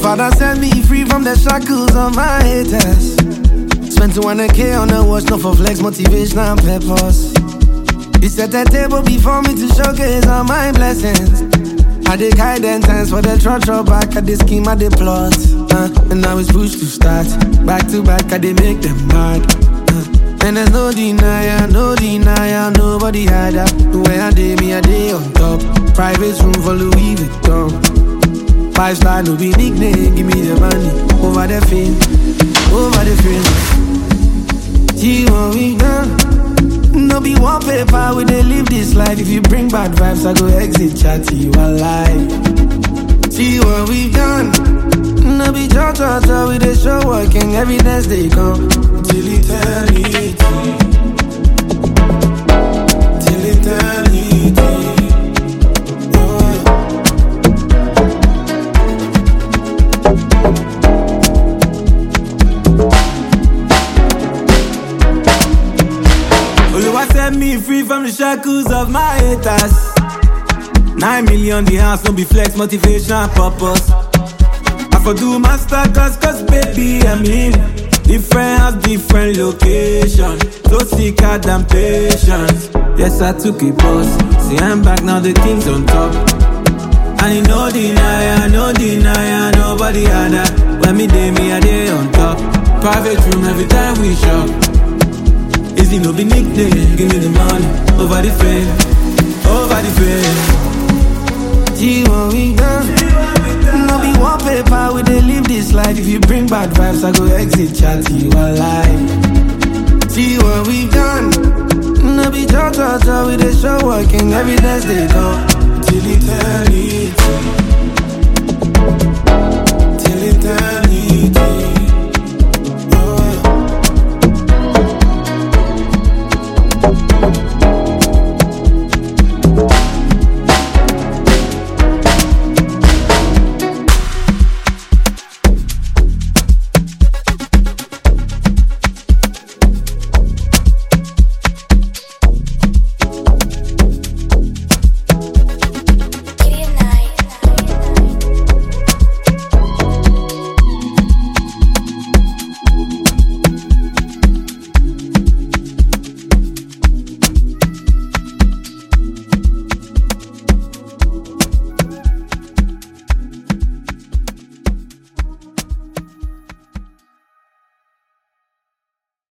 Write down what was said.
Father set me free from the shackles of my haters. Spent 200K on a watch, not for flex, motivation and purpose. He set the table before me to showcase all my blessings. I did guidance times for the trot back at the scheme, I did plot. And now it's pushed to start. Back to back, I did make them mad. And there's no denier, nobody had that. The way I did me, I did on top. Private room for Louis Vuitton. 5-star, no be nickname, give me the money. Over the fame, over the fame. See what we done. No be wallpaper, we they live this life. If you bring bad vibes, I go exit chat to you alive. See what we done. No be cha, we they show working, evidence they come. Till eternity. Till eternity. Set me free from the shackles of my haters. 9 million the house, no be flex, motivation and purpose. I for do master cause baby I'm in. Different house, different location. So sick out and patience. Yes, I took a pause. See I'm back now, the things on top. And you no denier, nobody had that. When me day, me a day on top. Private room every time we shop. Easy no be nickname, give me the money. Over the fame, over the fame. See what we done. No be wallpaper, we they live this life. If you bring bad vibes, I go exit chat to you alive. See what we done. No be cha, we they show working, evidence they go. Till eternity.